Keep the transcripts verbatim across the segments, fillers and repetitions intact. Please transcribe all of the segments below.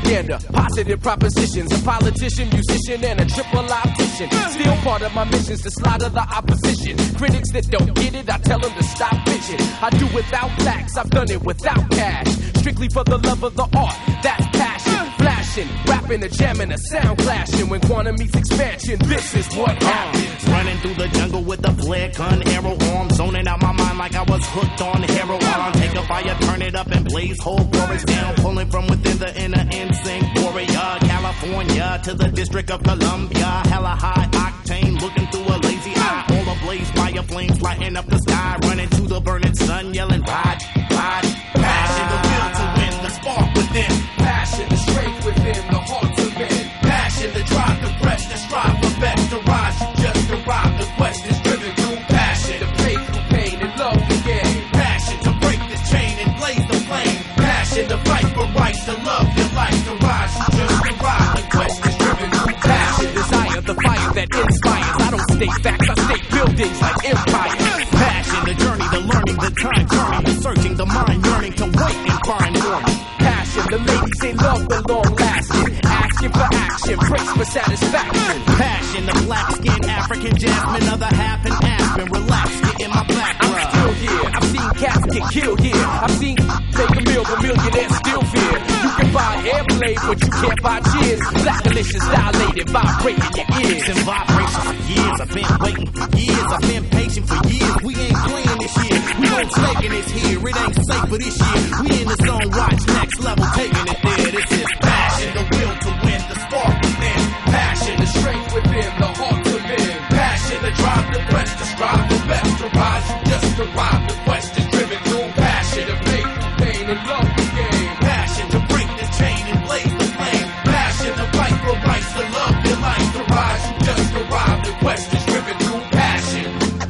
propaganda, positive propositions, a politician, musician, and a triple optician. Still part of my mission's to slaughter the opposition. Critics that don't get it, I tell them to stop bitching. I do without facts, I've done it without cash. Strictly for the love of the art, that's passion. Flashing, rapping and jamming, a sound clashing. When quantum meets expansion, this is what happens. Running through the jungle with a flare gun, arrow arm, zoning out my mind like I was hooked on heroin. Take a fire, turn it up and blaze whole forest down, pulling from within the inner instinct warrior. California to the District of Columbia, hella high octane, looking through a lazy eye. All ablaze, fire flames lighting up the sky, running to the burning sun, yelling ride, ride. Passion, the will to win, the spark within. Passion, the strength within, the heart to men. Passion, the drive, the press, the strive for best to rise. You just arrive, the quest is driven through passion. The faith, the pain, and love the game. Passion to break the chain and blaze the flame. Passion to fight for rights, to love your life, to rise. You just arrive, the quest is driven through passion. Desire, the fire that inspires. I don't state facts, I state buildings like empires. Passion, the journey, the learning, the time journey, the searching, the mind yearning to wait and find warning. Passion, the ladies they love the long lasting. Asking for action, praise for satisfaction. Passion, the black skin, African jasmine, other half and aspen. Relax, get in my black I'm rug. still here, I've seen cats get killed here. I've seen take a meal, but millionaires still fear. You can buy airplanes, but you can't buy cheers. Black delicious, dilated, vibrating your ears. And vibrations for years, I've been waiting for years. I've been patient for years. We ain't playing this year. We don't taking this here. It ain't safe for this year. We in the zone, watch next level, taking it there. This is passion, the will to win, the spark within. Passion, The strength within, the heart to men. passion, the drive, the press, to strive for best to rise. You just arrive, the quest is driven through passion. The faith, the pain, and love the game. Passion to break the chain and blaze the flame. Passion to fight for rights, to love your life, to rise. You just arrive, the quest is driven through passion.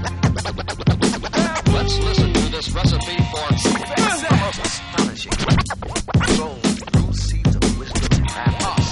Let's listen to this recipe for the most astonishing soul through seeds of wisdom and happiness.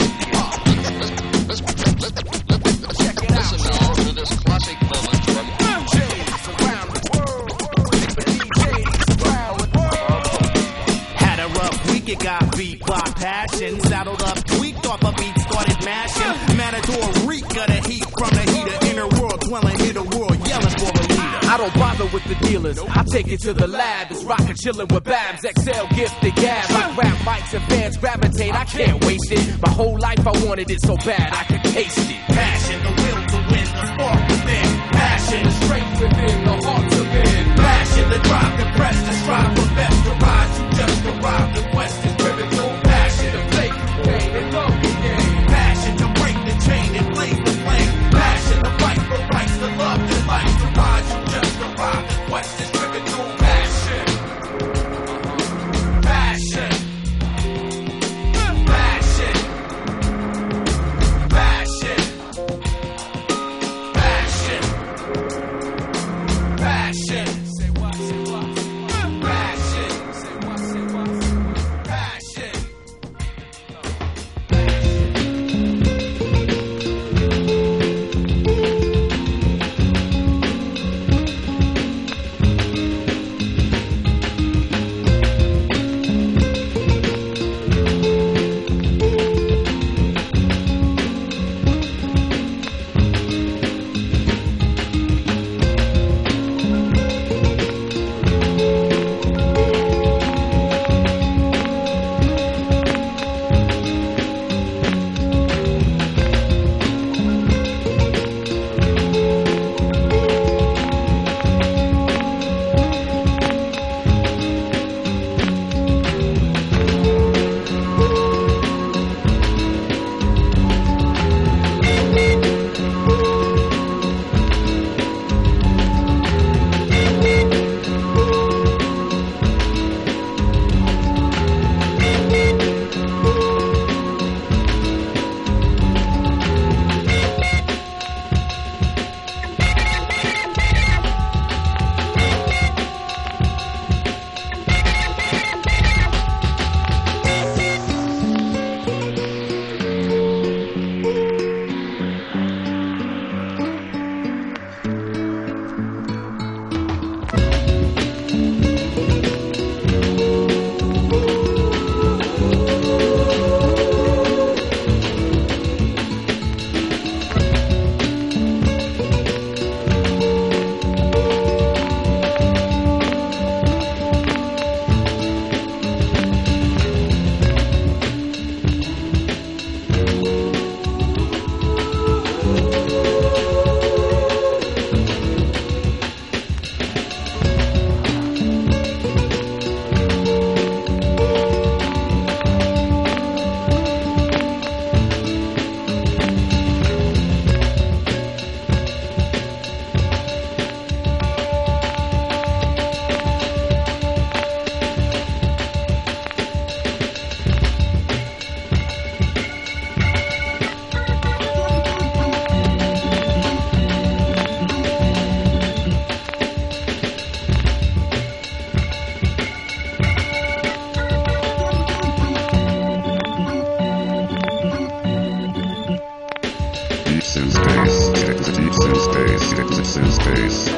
Check it out. Listen now to this classic moment from D Js around the world. D Js around the world. Had a rough week, it got beat by passion. Saddled up, tweaked off a beat, started mashing. Matador reek of the heat from the heater. Inner world dwelling, hit a world yelling for a leader. I don't bother with the dealers. I take it to the lab. It's rockin' chillin' with Babs, X L, Gifted, Gab. I grab mics and fans gravitate. I can't waste it. My whole life I wanted it so bad I could taste it. Passion, the will to win, the spark within. Passion, The strength within, the heart to men. passion, the drive, the press, the strive for best to rise. You just arrive, the quest is driven through passion. The faith, the pain, and love the game. Passion to break the chain and blaze the flame. Passion to fight for rights, to love your life, to rise. You just arrive, the quest is driven through passion. Passion. Passion. Passion. sin space, deep sin space, deep sin space.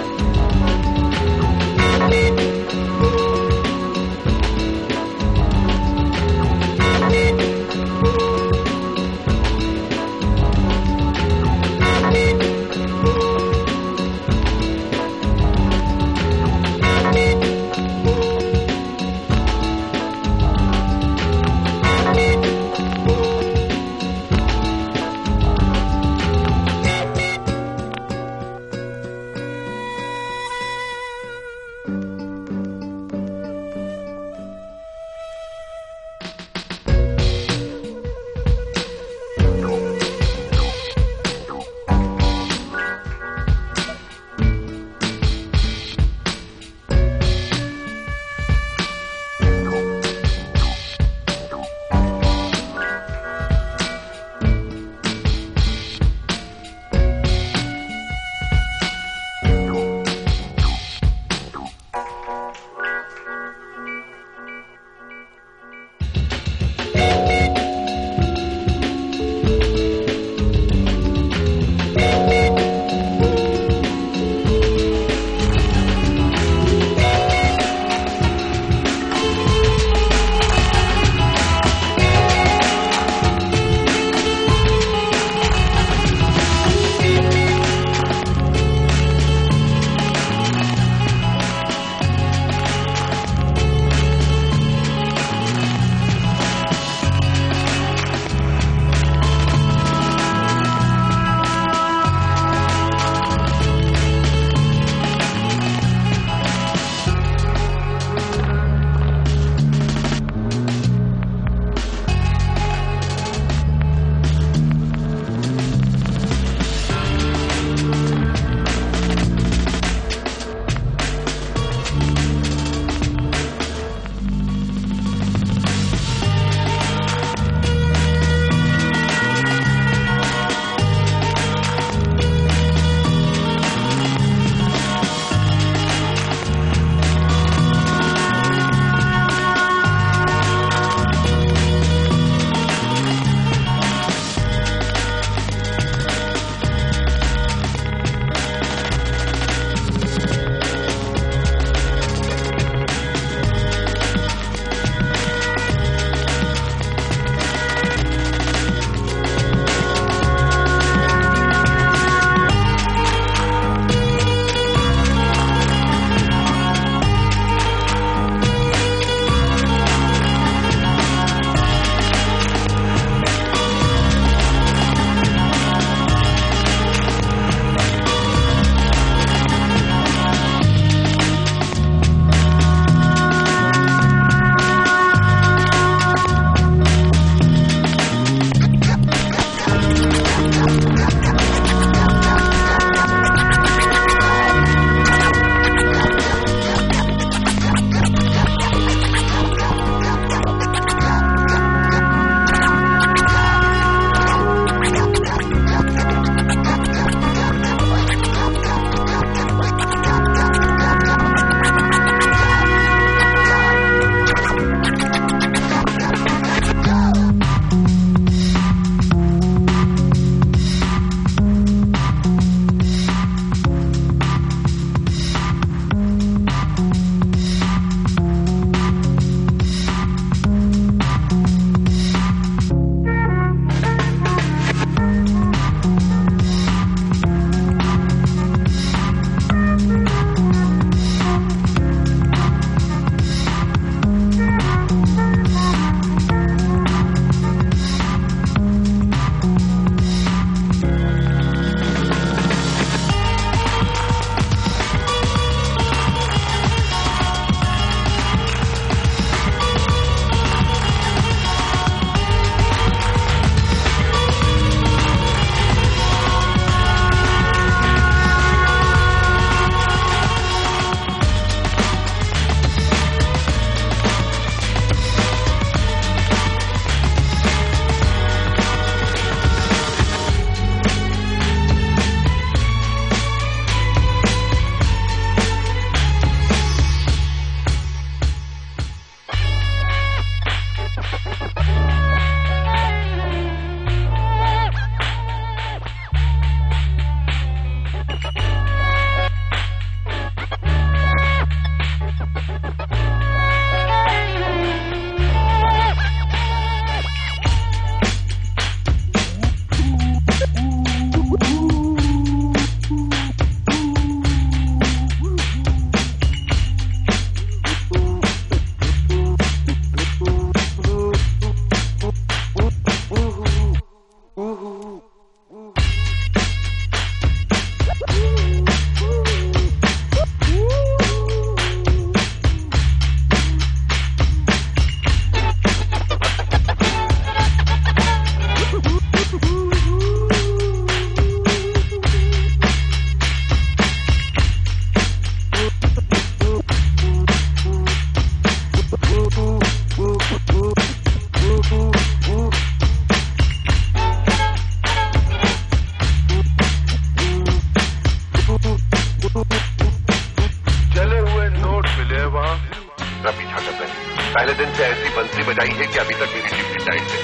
तुमसे ऐसी बंसी बजाई है कि अभी तक मेरी duty tight है।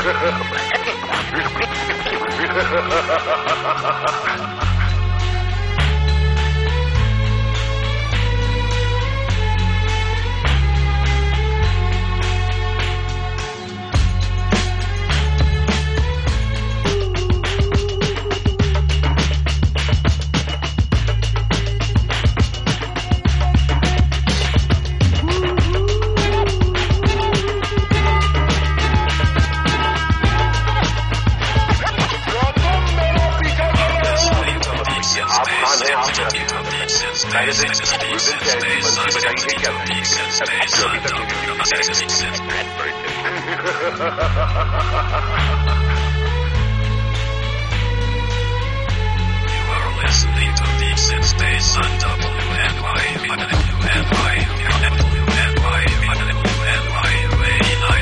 Listening to Deep Sin Space on W N Y, W N Y, W N Y, W N Y, eighty-nine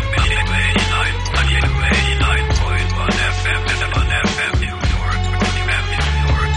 point one F M, one F M, New York, New York, New York.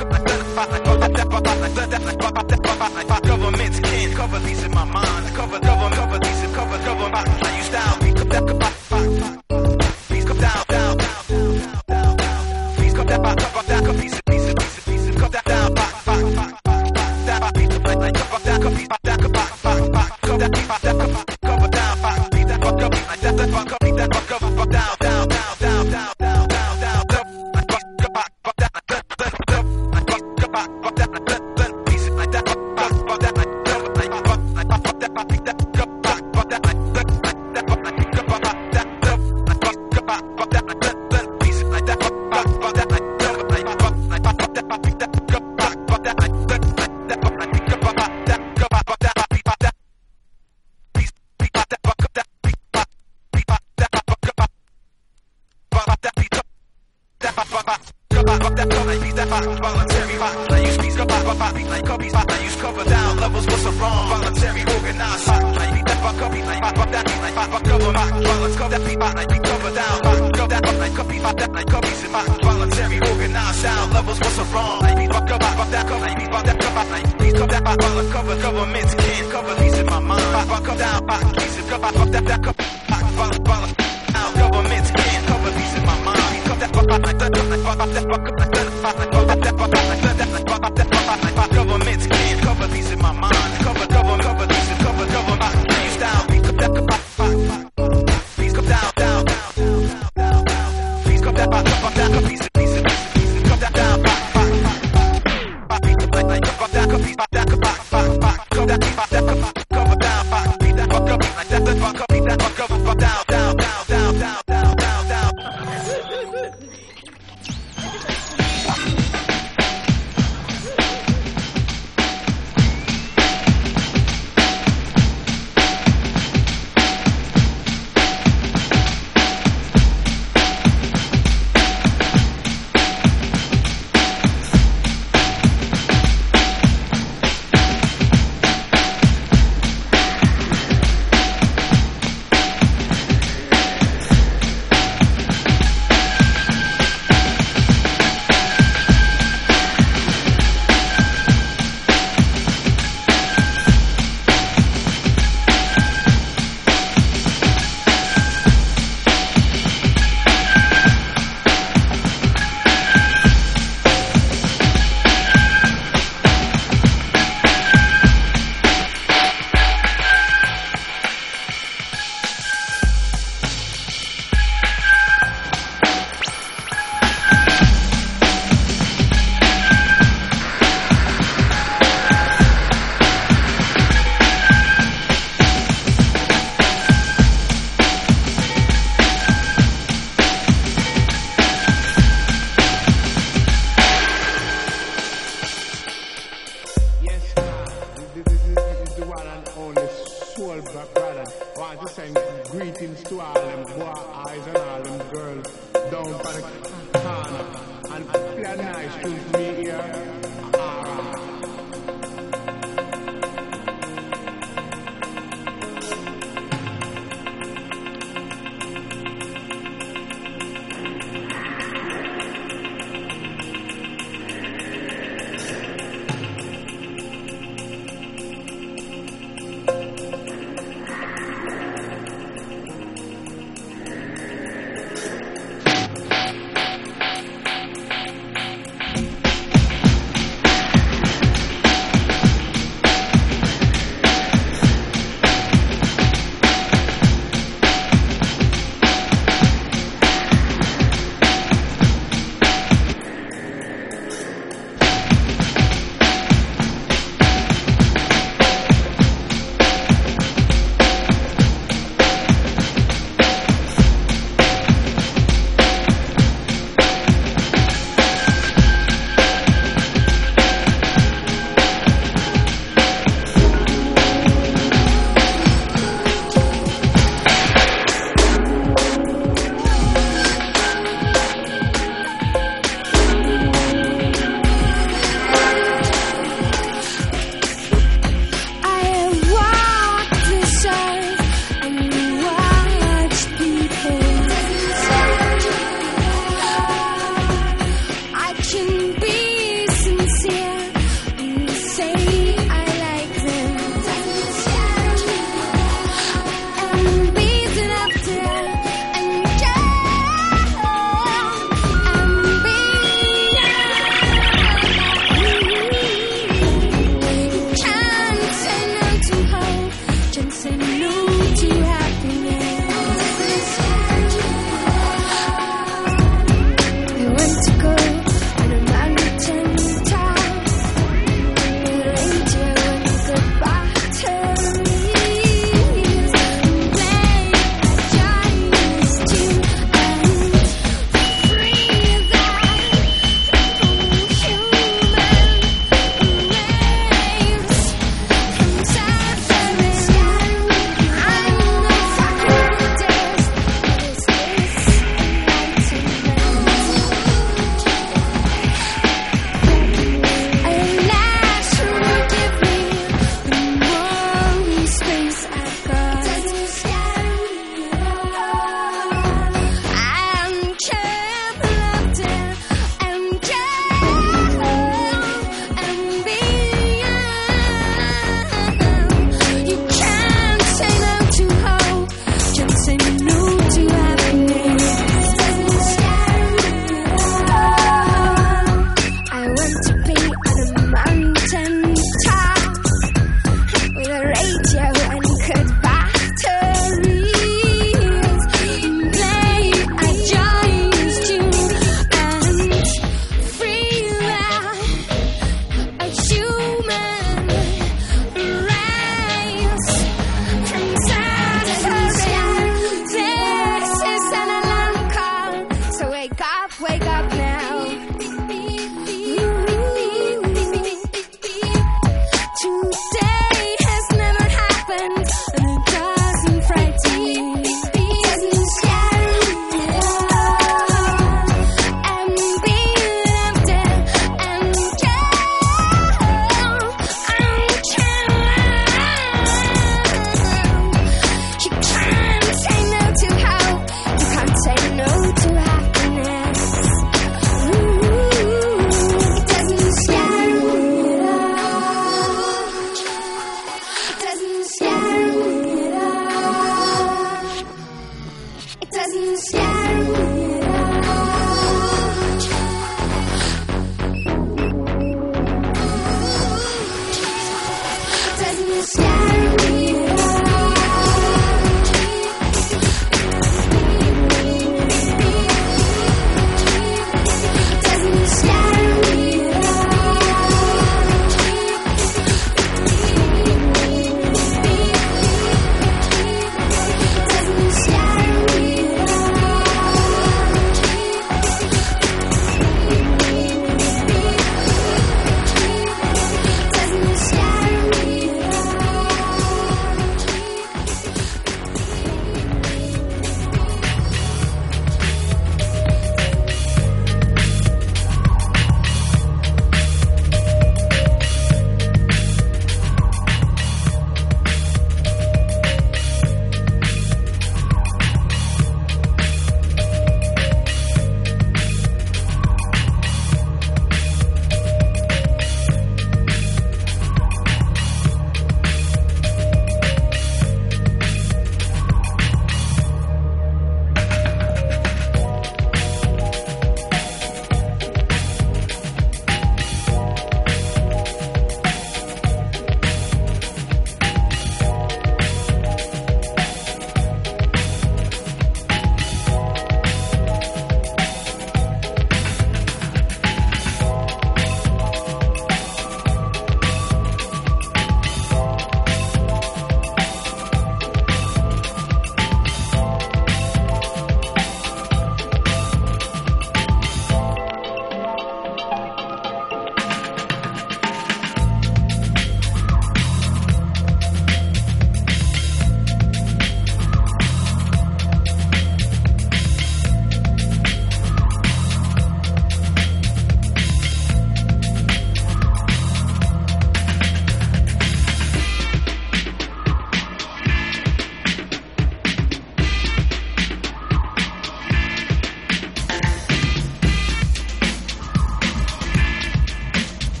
Governments can't cover these in my mind. Cover, cover, cover these and cover, cover my. I use style. Please come down, down, down, down, down. Please come down, cover down, cover piece, piece, piece, piece, come down, down, down, down, down, piece, like like cover down, cover piece, down, cover, cover down, cover down, cover down, piece, down, cover like that, that, cover, cover down, cover down, down, down, down, down, down, down, down, down, like cover, cover down, like that, like cover, cover down, like that, piece like that, cover down, like cover, like cover, like cover down, piece down, cover, cover down, like that, like that, like cover down, like cover, cover down, like that, piece like that, cover down, like cover, like cover, like cover down, piece down, cover, cover down, like that, like that, like cover down, cover down, piece down, piece, piece down, cover down, piece, piece down, cover, cover, cover down, piece down, voluntary, I use peace, cover, cover, like cover, I use cover down levels. What's the wrong? Voluntary, organized, like beat that, cover, like cover that, like cover, violence, cover that, like beat cover down, cover that, like cover, like cover, in my voluntary, organized sound levels. What's the wrong? Like beat cover, cover that, cover, like beat that, cover, like beat cover that, violence, cover, governments can't cover these in my mind. Cover down, piece of cover, cover that, that cover, violence, violence. Governments can't cover these in my mind. Cover that, like that, like that, like that, like that, like that, governments can't cover these in my mind. Cover, cover, cover these and cover, cover my use down. Please come down, please come down, down, down, down, down. Please come down, come down, come piece, piece, piece, come down, down, like like come down, come piece, down, come down, come down, cover down, like that, cover like that, cover down, down, down, down, down, down, down, down.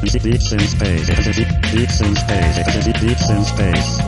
Beats in space. Beats in space. Beats in space.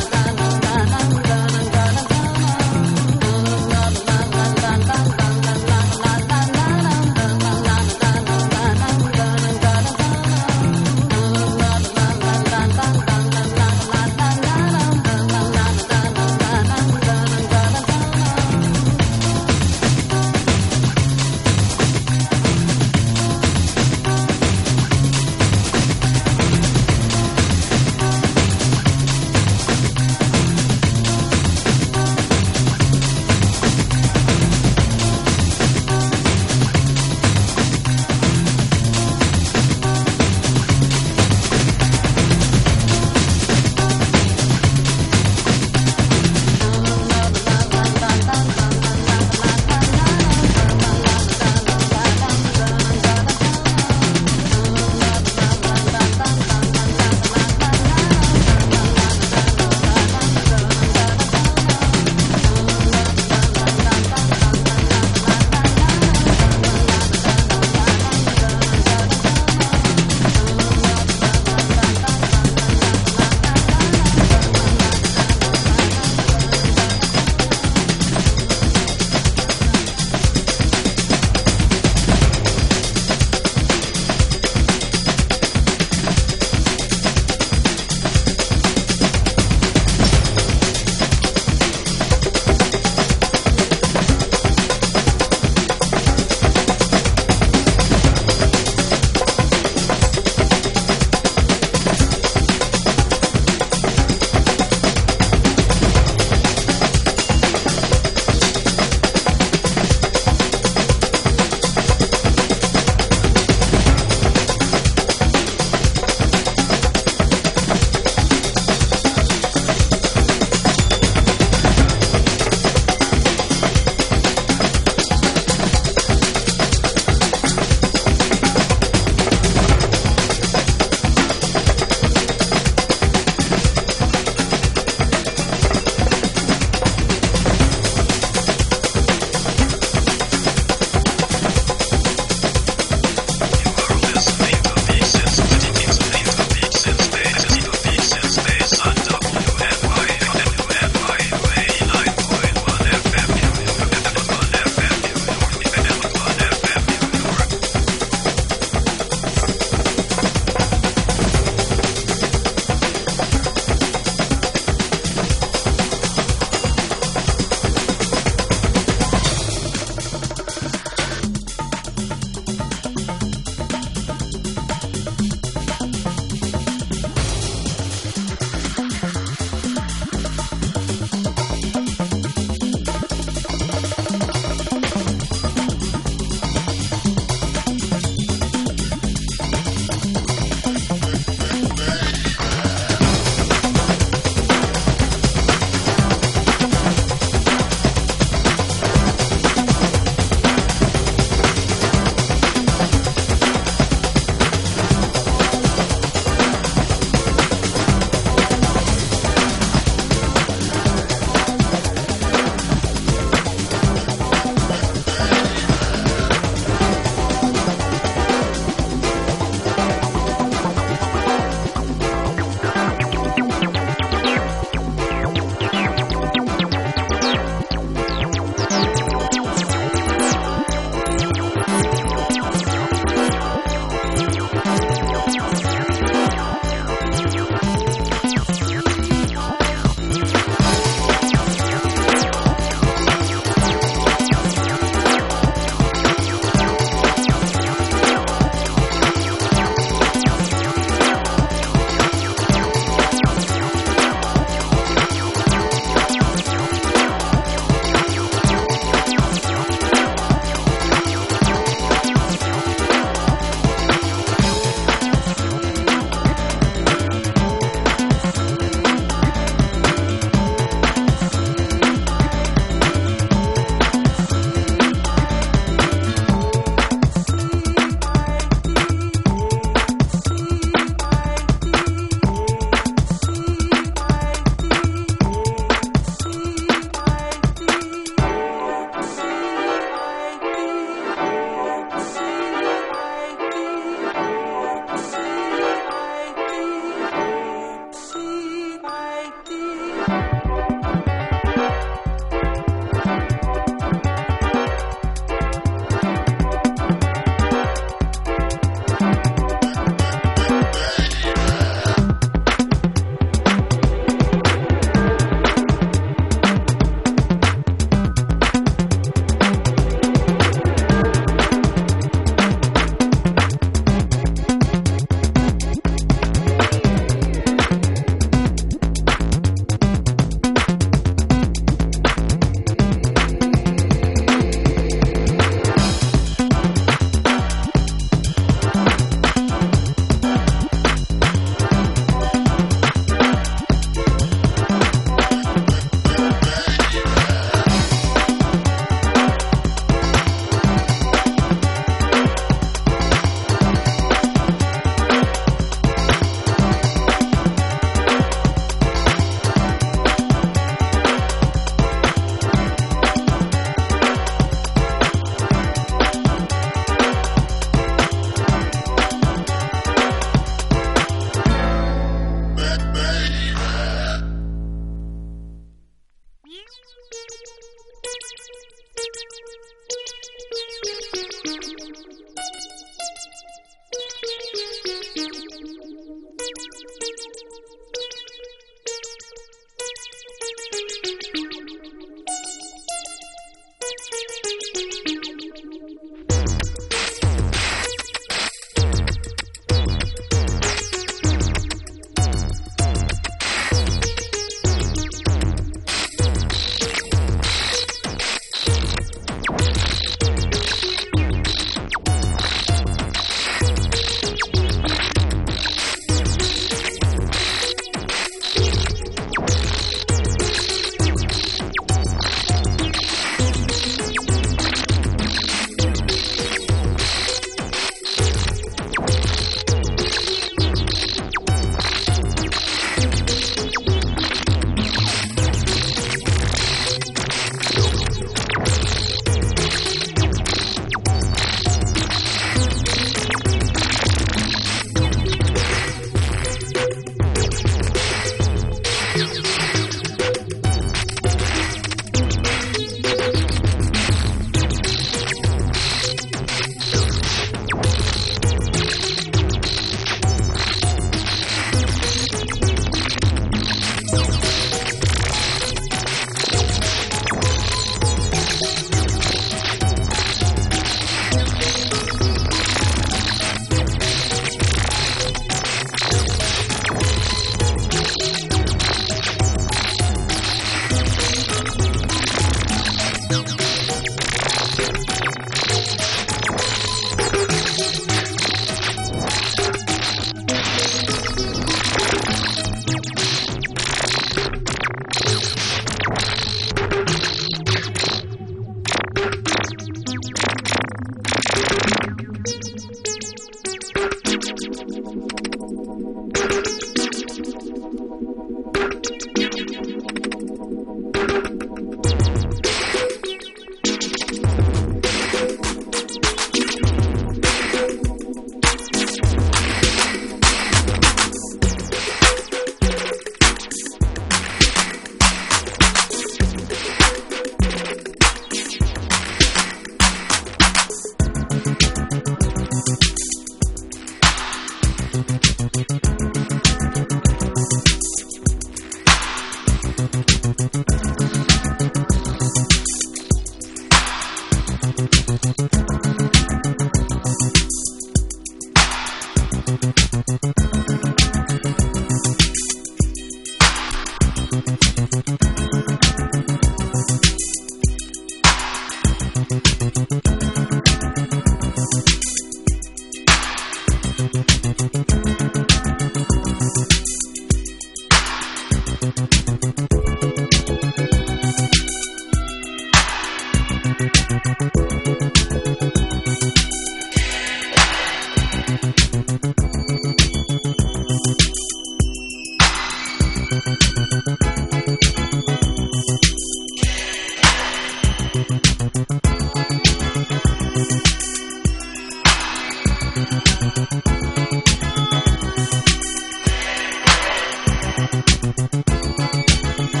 Thank you.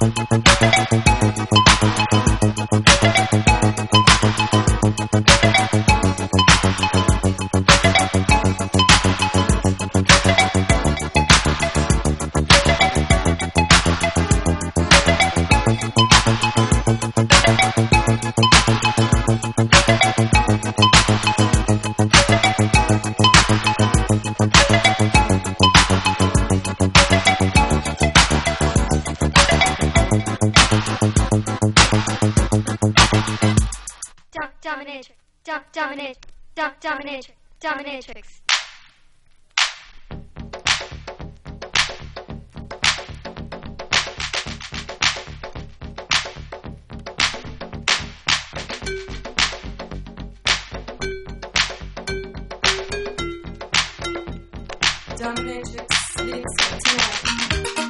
Dominatrix, dom, dominatrix, dom, dominatrix, dominatrix. Dominatrix speaks tonight.